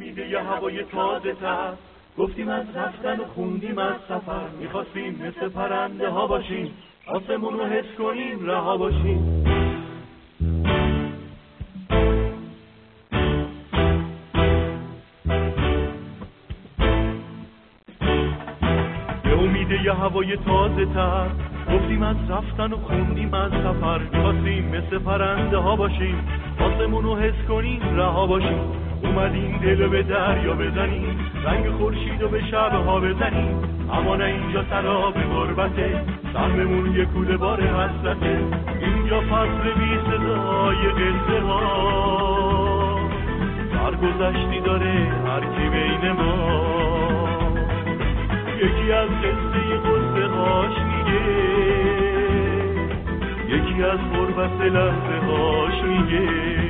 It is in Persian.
امید یه هوای تازه تر، گفتیم از رفتن و خوندیم از سفر، میخواستیم مثل پرنده ها باشیم، آسمون رو حس کنیم رها باشیم. به امید یه هوای تازه تر، گفتیم از رفتن و خوندیم از سفر، میخواستیم مثل پرنده ها باشیم، آسمون رو حس کنیم رها باشیم. اومدیم دل به دریا بزنیم، رنگ خورشید رو به شبها بزنیم، اما نه اینجا سراب غربته، سهممون یه کوله بار حسرته. اینجا فصل بی صدای قصه ها، سرگذشتی داره هر کی بین ما، یکی از قصه قصه هاش میگه، یکی از غربت لحظه هاش میگه.